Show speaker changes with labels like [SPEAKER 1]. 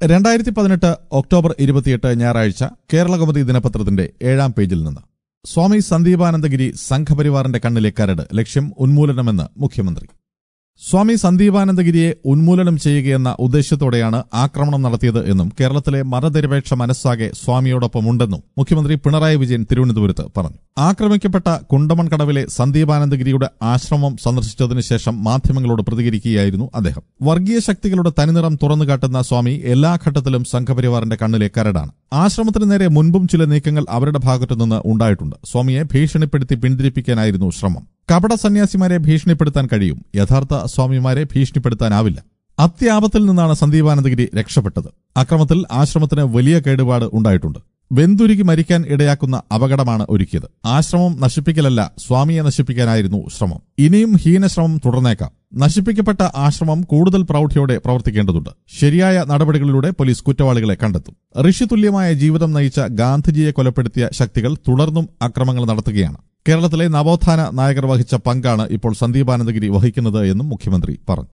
[SPEAKER 1] 2018 October 28 ഞായറാഴ്ച കേരളകൗമുദി ദിനപത്രത്തിന്റെ 7-ാം പേജിൽ നിന്ന് സ്വാമി സന്ദീപാനന്ദഗിരി സംഘപരിവാറിന്റെ കണ്ണിലെ കരട് ലക്ഷ്യം ഉന്മൂലനമെന്ന് മുഖ്യമന്ത്രി. സ്വാമി സന്ദീപാനന്ദഗിരിയെ ഉന്മൂലനം ചെയ്യുകയെന്ന ഉദ്ദേശ്യത്തോടെയാണ് ആക്രമണം നടത്തിയത് എന്നും കേരളത്തിലെ മതനിരപേക്ഷ മനസ്സാകെ സ്വാമിയോടൊപ്പമുണ്ടെന്നും മുഖ്യമന്ത്രി പിണറായി വിജയൻ തിരുവനന്തപുരത്ത് പറഞ്ഞു. ആക്രമിക്കപ്പെട്ട കുണ്ടമൺകടവിലെ സന്ദീപാനന്ദഗിരിയുടെ ആശ്രമം സന്ദർശിച്ചതിനു ശേഷം മാധ്യമങ്ങളോട് പ്രതികരിക്കുകയായിരുന്നു അദ്ദേഹം. വർഗീയ ശക്തികളുടെ തനിനിറം തുറന്നുകാട്ടുന്ന സ്വാമി എല്ലാ ഘട്ടത്തിലും സംഘപരിവാറിന്റെ കണ്ണിലെ കരടാണ്. ആശ്രമത്തിന് നേരെ മുൻപും ചില നീക്കങ്ങൾ അവരുടെ ഭാഗത്തുനിന്ന് ഉണ്ടായിട്ടുണ്ട്. സ്വാമിയെ ഭീഷണിപ്പെടുത്തി പിന്തിരിപ്പിക്കാനായിരുന്നു ശ്രമം. കപട സന്യാസിമാരെ ഭീഷണിപ്പെടുത്താൻ കഴിയും, യഥാർത്ഥ സ്വാമിമാരെ ഭീഷണിപ്പെടുത്താനാവില്ല. അത്യാപത്തിൽ നിന്നാണ് സന്ദീപാനന്ദഗിരി രക്ഷപ്പെട്ടത്. അക്രമത്തിൽ ആശ്രമത്തിന് വലിയ കേടുപാട് ഉണ്ടായിട്ടുണ്ട്. വെന്തുരുകി മരിക്കാൻ ഇടയാക്കുന്ന അപകടമാണ് ഒരുക്കിയത്. ആശ്രമം നശിപ്പിക്കലല്ല, സ്വാമിയെ നശിപ്പിക്കാനായിരുന്നു ശ്രമം. ഇനിയും ഹീനശ്രമം തുടർന്നേക്കാം. നശിപ്പിക്കപ്പെട്ട ആശ്രമം കൂടുതൽ പ്രൌഢിയോടെ പ്രവർത്തിക്കേണ്ടതുണ്ട്. ശരിയായ നടപടികളിലൂടെ പോലീസ് കുറ്റവാളികളെ കണ്ടെത്തും. ഋഷിതുല്യമായ ജീവിതം നയിച്ച ഗാന്ധിജിയെ കൊലപ്പെടുത്തിയ ശക്തികൾ തുടർന്നും അക്രമങ്ങൾ നടത്തുകയാണ്. കേരളത്തിലെ നവോത്ഥാന നായകർ വഹിച്ച പങ്കാണ് ഇപ്പോൾ സന്ദീപാനന്ദഗിരി വഹിക്കുന്നത് എന്നും മുഖ്യമന്ത്രി പറഞ്ഞു.